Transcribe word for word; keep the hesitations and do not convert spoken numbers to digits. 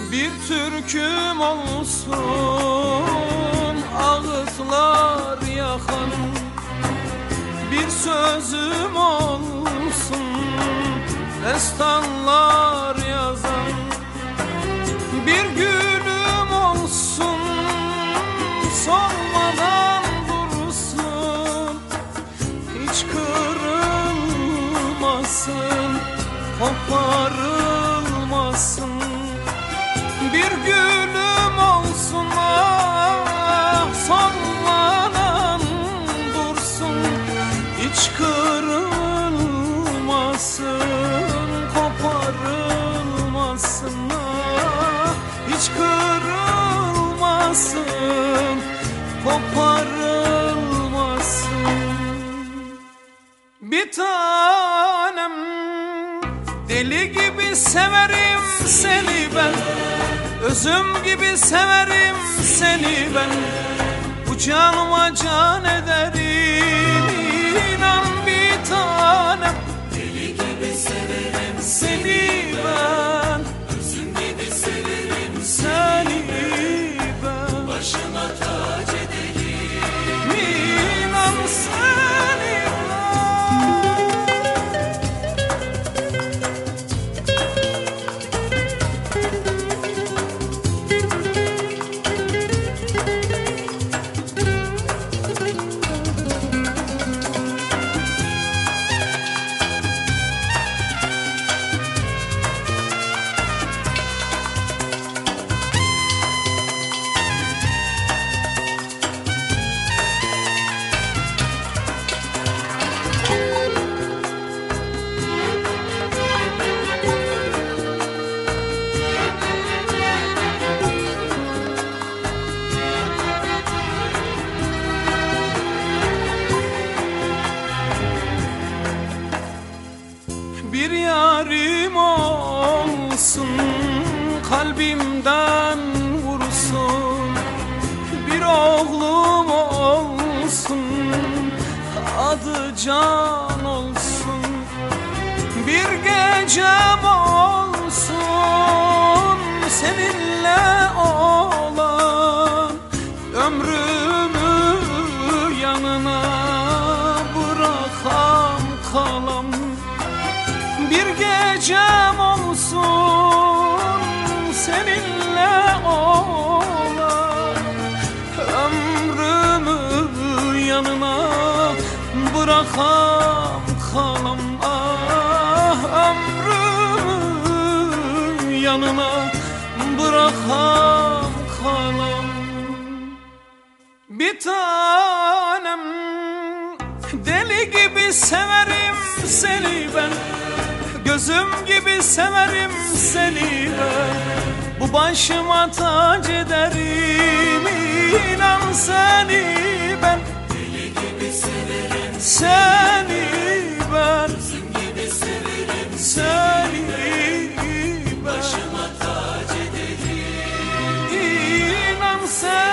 Bir türküm olsun ağıtlar yakan, bir sözüm olsun destanlar yazan, bir gülüm olsun solmadan dursun, hiç kırılmasın, koparılmasın. Bir gülüm olsun ah solmadan dursun, hiç kırılmasın, koparılmasın ah, hiç kırılmasın, koparılmasın. Bir tanem, deli gibi severim seni ben, özüm gibi severim seni ben, bu canıma can ederim inan bir tanem. Deli gibi severim seni ben, özüm gibi severim seni ben, başıma tac ederim inan seni ben. Bir yarim olsun kalbimden vursun, bir oğlum olsun adı Can olsun, bir gecem olsun seninle olan, ömrümü yanına bırakam kalam. Bir gecem olsun seninle olan, ömrümü yanına bırakam kalam ah, ömrümü yanına bırakam kalam. Bir tanem, deli gibi severim seni ben, gözüm gibi severim seni ben, bu başıma tac ederim inan seni ben. Deli gibi severim seni ben, özüm gibi severim seni ben, başıma tac ederim inan seni